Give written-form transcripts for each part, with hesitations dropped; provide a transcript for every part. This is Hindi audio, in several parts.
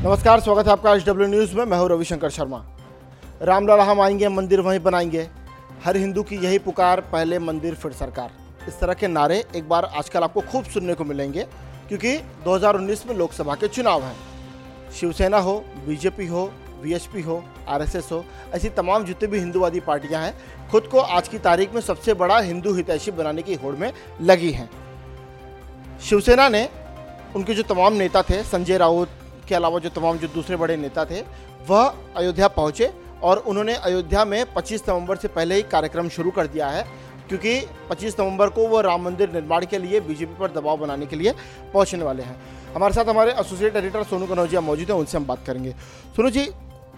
नमस्कार, स्वागत है आपका HW न्यूज़ में। मैं हूं रविशंकर शर्मा। रामलला हम आएंगे, मंदिर वहीं बनाएंगे, हर हिंदू की यही पुकार, पहले मंदिर फिर सरकार। इस तरह के नारे एक बार आजकल आपको खूब सुनने को मिलेंगे, क्योंकि 2019 में लोकसभा के चुनाव हैं। शिवसेना हो, बीजेपी हो, VSP हो, RSS हो, ऐसी तमाम जितनी भी हिंदूवादी पार्टियां हैं, खुद को आज की तारीख में सबसे बड़ा हिंदू हितैषी बनाने की होड़ में लगी हैं। शिवसेना ने उनके जो तमाम नेता थे, संजय राउत के अलावा जो तमाम जो दूसरे बड़े नेता थे, वह अयोध्या पहुंचे और उन्होंने अयोध्या में 25 नवंबर से पहले ही कार्यक्रम शुरू कर दिया है, क्योंकि 25 नवंबर को वो राम मंदिर निर्माण के लिए बीजेपी पर दबाव बनाने के लिए पहुंचने वाले हैं। हमारे साथ हमारे एसोसिएट एडिटर सोनू कनौजिया मौजूद हैं, उनसे हम बात करेंगे। सोनू जी,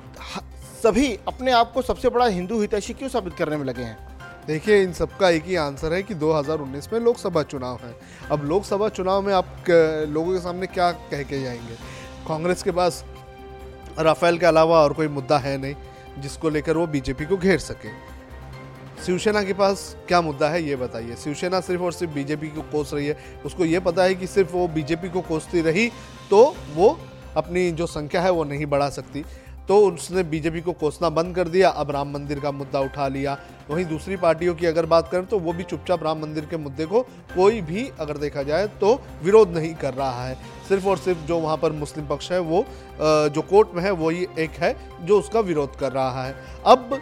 सभी अपने आप को सबसे बड़ा हिंदू हितैषी क्यों साबित करने में लगे हैं? देखिए, इन सबका एक ही आंसर है कि 2019 में लोकसभा चुनाव है। अब लोकसभा चुनाव में आप लोगों के सामने क्या कह के जाएंगे? कांग्रेस के पास राफेल के अलावा और कोई मुद्दा है नहीं जिसको लेकर वो बीजेपी को घेर सके। शिवसेना के पास क्या मुद्दा है ये बताइए। शिवसेना सिर्फ और सिर्फ बीजेपी को कोस रही है। उसको ये पता है कि सिर्फ वो बीजेपी को कोसती रही तो वो अपनी जो संख्या है वो नहीं बढ़ा सकती, तो उसने बीजेपी को कोसना बंद कर दिया। अब राम मंदिर का मुद्दा उठा लिया। वहीं दूसरी पार्टियों की अगर बात करें तो वो भी चुपचाप राम मंदिर के मुद्दे को कोई भी अगर देखा जाए तो विरोध नहीं कर रहा है। सिर्फ और सिर्फ जो वहाँ पर मुस्लिम पक्ष है वो जो कोर्ट में है वही एक है जो उसका विरोध कर रहा है। अब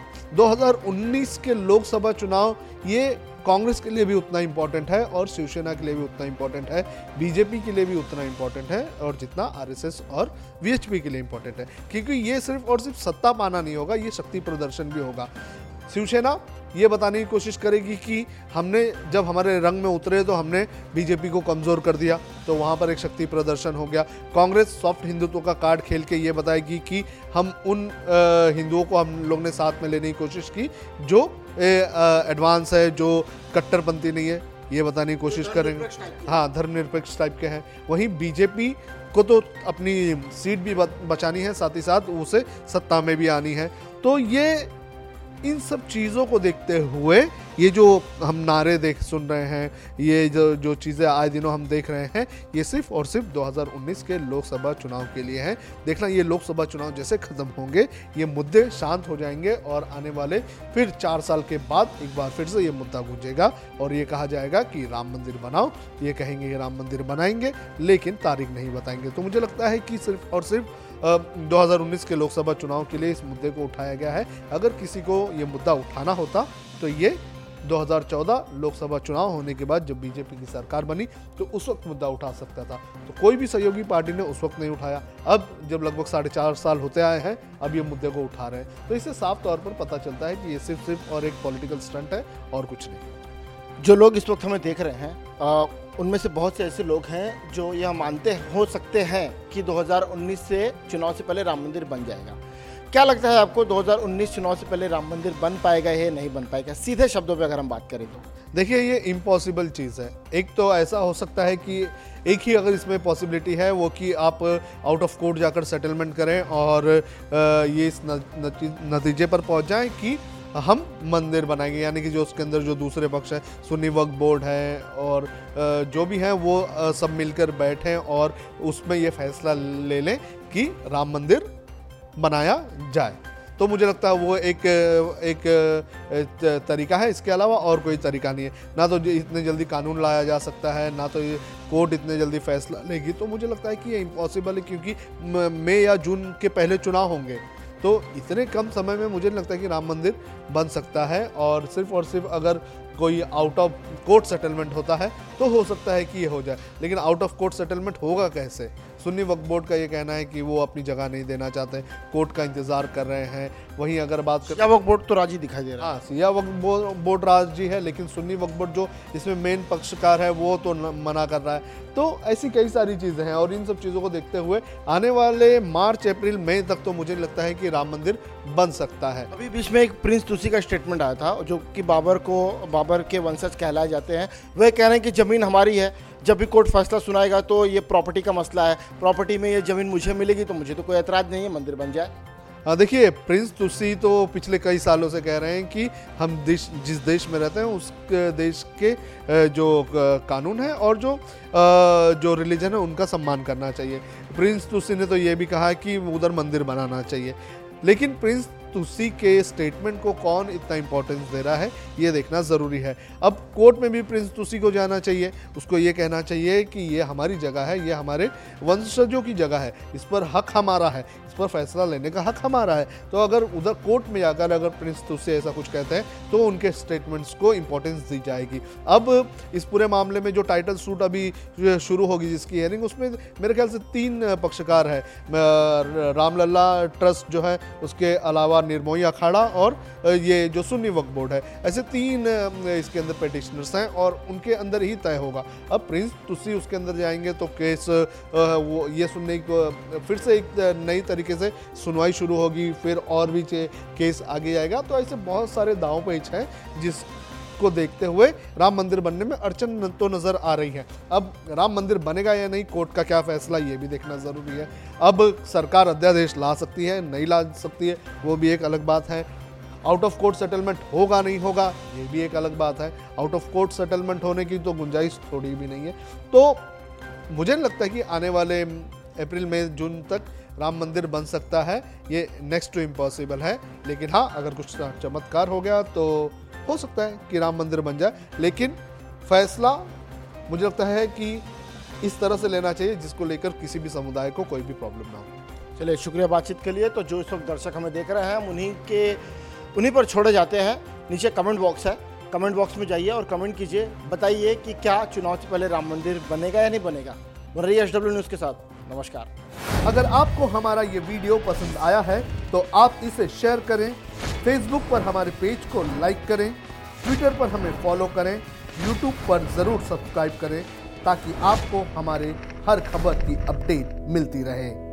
2019 के लोकसभा चुनाव ये कांग्रेस के लिए भी उतना इम्पोर्टेंट है और शिवसेना के लिए भी उतना इम्पोर्टेंट है, बीजेपी के लिए भी उतना इम्पोर्टेंट है और जितना RSS और VHP के लिए इम्पोर्टेंट है, क्योंकि ये सिर्फ और सिर्फ सत्ता पाना नहीं होगा, ये शक्ति प्रदर्शन भी होगा। शिवसेना ये बताने की कोशिश करेगी कि हमने जब हमारे रंग में उतरे तो हमने बीजेपी को कमज़ोर कर दिया, तो वहाँ पर एक शक्ति प्रदर्शन हो गया। कांग्रेस सॉफ्ट हिंदुत्व का कार्ड खेल के ये बताएगी कि हम उन हिंदुओं को हम लोग ने साथ में लेने की कोशिश की जो एडवांस है, जो कट्टरपंथी नहीं है, ये बताने की कोशिश करेंगे। हाँ, धर्मनिरपेक्ष टाइप के हैं। वहीं बीजेपी को तो अपनी सीट भी बचानी है, साथ ही साथ उसे सत्ता में भी आनी है। तो ये इन सब चीज़ों को देखते हुए ये जो हम नारे सुन रहे हैं, ये जो चीज़ें आए दिनों हम देख रहे हैं, ये सिर्फ और सिर्फ 2019 के लोकसभा चुनाव के लिए हैं। देखना, ये लोकसभा चुनाव जैसे ख़त्म होंगे ये मुद्दे शांत हो जाएंगे और आने वाले फिर 4 साल के बाद एक बार फिर से ये मुद्दा गूंजेगा और ये कहा जाएगा कि राम मंदिर बनाओ। ये कहेंगे कि राम मंदिर बनाएंगे, लेकिन तारीख नहीं बताएंगे। तो मुझे लगता है कि सिर्फ और सिर्फ 2019 के लोकसभा चुनाव के लिए इस मुद्दे को उठाया गया है। अगर किसी को ये मुद्दा उठाना होता तो ये 2014 लोकसभा चुनाव होने के बाद जब बीजेपी की सरकार बनी तो उस वक्त मुद्दा उठा सकता था, तो कोई भी सहयोगी पार्टी ने उस वक्त नहीं उठाया। अब जब लगभग 4.5 साल होते आए हैं, अब ये मुद्दे को उठा रहे हैं, तो इससे साफ तौर पर पता चलता है कि ये सिर्फ और एक पॉलिटिकल स्टंट है और कुछ नहीं। जो लोग इस वक्त हमें देख रहे हैं उनमें से बहुत से ऐसे लोग हैं जो यह मानते हो सकते हैं कि 2019 से चुनाव से पहले राम मंदिर बन जाएगा। क्या लगता है आपको, 2019 चुनाव से पहले राम मंदिर बन पाएगा या नहीं बन पाएगा? सीधे शब्दों पे अगर हम बात करें तो देखिए, ये इम्पॉसिबल चीज़ है। एक तो ऐसा हो सकता है कि एक ही अगर इसमें पॉसिबिलिटी है वो कि आप आउट ऑफ कोर्ट जाकर सेटलमेंट करें और ये इस नतीजे पर पहुंच जाएं कि हम मंदिर बनाएंगे, यानी कि जो उसके अंदर जो दूसरे पक्ष है, सुन्नी वक्फ बोर्ड है और जो भी हैं वो सब मिलकर बैठें और उसमें ये फैसला ले लें कि राम मंदिर बनाया जाए। तो मुझे लगता है वो एक तरीका है, इसके अलावा और कोई तरीका नहीं है। ना तो इतने जल्दी कानून लाया जा सकता है, ना तो ये कोर्ट इतने जल्दी फैसला लेगी। तो मुझे लगता है कि ये इम्पॉसिबल है, क्योंकि मई या जून के पहले चुनाव होंगे, तो इतने कम समय में मुझे लगता है कि राम मंदिर बन सकता है। और सिर्फ अगर कोई आउट ऑफ कोर्ट सेटलमेंट होता है तो हो सकता है कि ये हो जाए, लेकिन आउट ऑफ कोर्ट सेटलमेंट होगा कैसे? सुन्नी वक्फ बोर्ड का ये कहना है कि वो अपनी जगह नहीं देना चाहते, कोर्ट का इंतजार कर रहे हैं। वहीं अगर बात करें, शिया वक्फ बोर्ड तो राजी दिखाई दे रहा है। हाँ, शिया वक्फ बोर्ड राजी है, लेकिन सुन्नी वक्फ बोर्ड जो इसमें मेन पक्षकार है वो तो मना कर रहा है। तो ऐसी कई सारी चीज़ें हैं और इन सब चीज़ों को देखते हुए आने वाले मार्च, अप्रैल, मई तक तो मुझे लगता है कि राम मंदिर बन सकता है। अभी बीच में एक प्रिंस तुसी का स्टेटमेंट आया था, जो कि बाबर के वंशज कहलाए जाते हैं। वह कह रहे हैं कि ज़मीन हमारी है, जब भी कोर्ट फैसला सुनाएगा तो ये प्रॉपर्टी का मसला है, प्रॉपर्टी में ये ज़मीन मुझे मिलेगी तो मुझे तो कोई एतराज़ नहीं है, मंदिर बन जाए। देखिए, प्रिंस तुसी तो पिछले कई सालों से कह रहे हैं कि हम जिस देश में रहते हैं उस देश के जो कानून है और जो रिलीजन है उनका सम्मान करना चाहिए। प्रिंस तुसी ने तो ये भी कहा कि उधर मंदिर बनाना चाहिए, लेकिन प्रिंस तुसी के स्टेटमेंट को कौन इतना इंपॉर्टेंस दे रहा है ये देखना ज़रूरी है। अब कोर्ट में भी प्रिंस तुसी को जाना चाहिए, उसको ये कहना चाहिए कि ये हमारी जगह है, ये हमारे वंशजों की जगह है, इस पर हक हमारा है, इस पर फैसला लेने का हक हमारा है। तो अगर उधर कोर्ट में जाकर अगर प्रिंस तुसी ऐसा कुछ कहते हैं तो उनके स्टेटमेंट्स को इंपॉर्टेंस दी जाएगी। अब इस पूरे मामले में जो टाइटल सूट अभी शुरू होगी जिसकी हियरिंग, उसमें मेरे ख्याल से 3 पक्षकार है, रामलला ट्रस्ट जो है, उसके अलावा निर्मोही अखाड़ा और ये जो सुन्नी वक्फ बोर्ड है, ऐसे 3 इसके अंदर पिटिशनर्स हैं और उनके अंदर ही तय होगा। अब प्रिंस तुसी उसके अंदर जाएंगे तो केस वो ये सुनने को फिर से एक नई तरीके से सुनवाई शुरू होगी, फिर और भी केस आगे जाएगा। तो ऐसे बहुत सारे दांव पेच हैं जिसको देखते हुए राम मंदिर बनने में अड़चन तो नज़र आ रही है। अब राम मंदिर बनेगा या नहीं, कोर्ट का क्या फैसला, ये भी देखना ज़रूरी है। अब सरकार अध्यादेश ला सकती है, नहीं ला सकती है, वो भी एक अलग बात है। आउट ऑफ कोर्ट सेटलमेंट होगा नहीं होगा, ये भी एक अलग बात है। आउट ऑफ कोर्ट सेटलमेंट होने की तो गुंजाइश थोड़ी भी नहीं है। तो मुझे नहीं लगता कि आने वाले अप्रैल मई जून तक राम मंदिर बन सकता है, ये नेक्स्ट टू इम्पॉसिबल है। लेकिन हाँ, अगर कुछ चमत्कार हो गया तो हो सकता है कि राम मंदिर बन जाए, लेकिन फैसला मुझे लगता है कि इस तरह से लेना चाहिए जिसको लेकर किसी भी समुदाय को कोई भी प्रॉब्लम ना हो। चलिए, शुक्रिया बातचीत के लिए। तो जो इस वक्त दर्शक हमें देख रहे हैं, हम उन्हीं पर छोड़े जाते हैं। नीचे कमेंट बॉक्स है, कमेंट बॉक्स में जाइए और कमेंट कीजिए, बताइए कि क्या चुनाव से पहले राम मंदिर बनेगा या नहीं बनेगा। बन रही है HW न्यूज़ के साथ। नमस्कार। अगर आपको हमारा ये वीडियो पसंद आया है तो आप इसे शेयर करें, फेसबुक पर हमारे पेज को लाइक करें, ट्विटर पर हमें फॉलो करें, यूट्यूब पर ज़रूर सब्सक्राइब करें ताकि आपको हमारे हर खबर की अपडेट मिलती रहे।